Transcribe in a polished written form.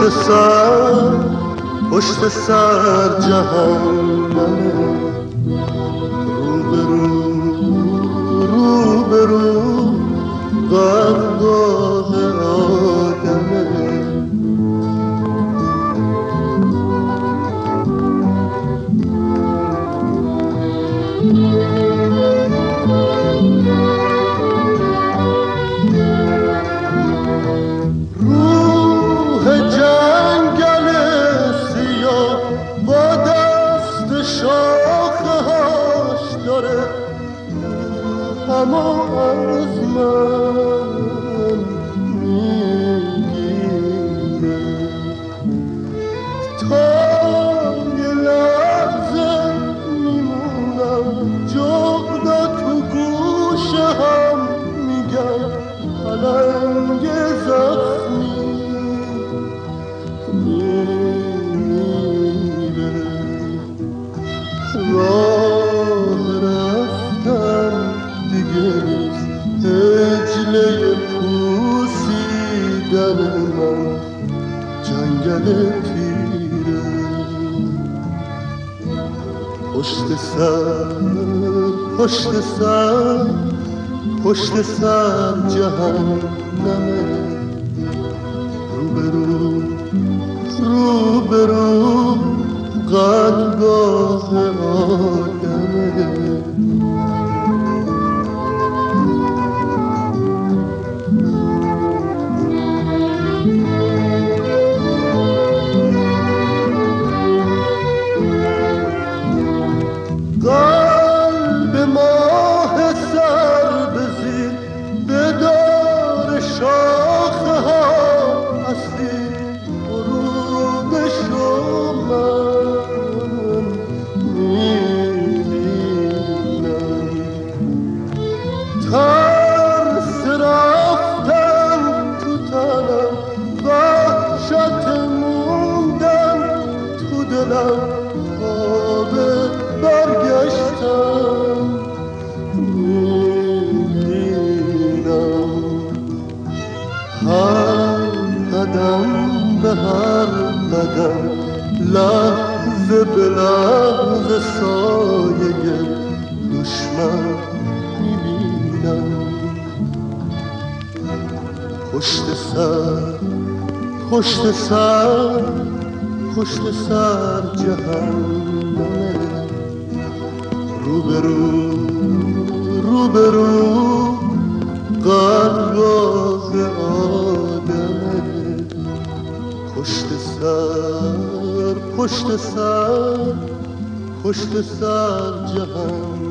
پشت سر جهنمه، روبرو قدگاه آدمه. روح جنگل سیاه با دست شاخه هاش داره اما از من میگیره. تا یه لحظه میمونم جغدا تو گوشه هم میگم پلنگ زخمی میره. راه رفتن دیگه نیست، هجله پوسیدن من جنگل پیره. پشت سر جهنمه، روبرو قدگاه آدمه. قلب ماه سر بزیر بدار شاخه ها هستی، غروب من میبینم. ترس رفتن تو تنم، وحشت موندن تو دلم، خواب برگشتن میبینم. هر قدم به هر قدم، لحظه به لحظه سایه دشمن میبینم. پشت سر جهنمه، روبرو قدگاه آدمه. پشت سر جهنم.